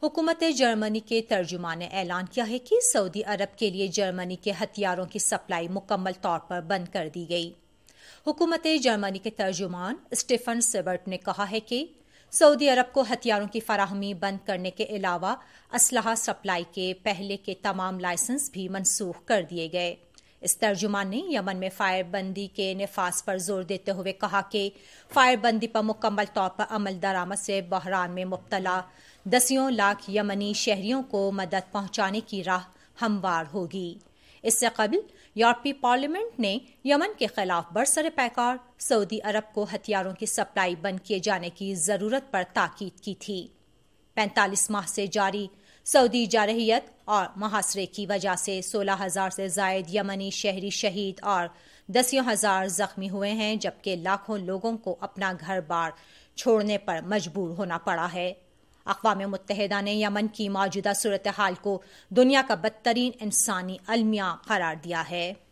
حکومت جرمنی کے ترجمان نے اعلان کیا ہے کہ سعودی عرب کے لیے جرمنی کے ہتھیاروں کی سپلائی مکمل طور پر بند کر دی گئی۔ حکومت جرمنی کے ترجمان اسٹیفن سیبرٹ نے کہا ہے کہ سعودی عرب کو ہتھیاروں کی فراہمی بند کرنے کے علاوہ اسلحہ سپلائی کے پہلے کے تمام لائسنس بھی منسوخ کر دیے گئے۔ اس ترجمان نے یمن میں فائر بندی کے نفاذ پر زور دیتے ہوئے کہا کہ فائر بندی پر مکمل طور پر عمل درآمد سے بحران میں مبتلا دسیوں لاکھ یمنی شہریوں کو مدد پہنچانے کی راہ ہموار ہوگی۔ اس سے قبل یورپی پارلیمنٹ نے یمن کے خلاف برسر پیکار سعودی عرب کو ہتھیاروں کی سپلائی بند کیے جانے کی ضرورت پر تاکید کی تھی۔ 45 ماہ سے جاری سعودی جارحیت اور محاصرے کی وجہ سے 16,000 سے زائد یمنی شہری شہید اور دسیوں ہزار زخمی ہوئے ہیں، جبکہ لاکھوں لوگوں کو اپنا گھر بار چھوڑنے پر مجبور ہونا پڑا ہے۔ اقوام متحدہ نے یمن کی موجودہ صورتحال کو دنیا کا بدترین انسانی المیہ قرار دیا ہے۔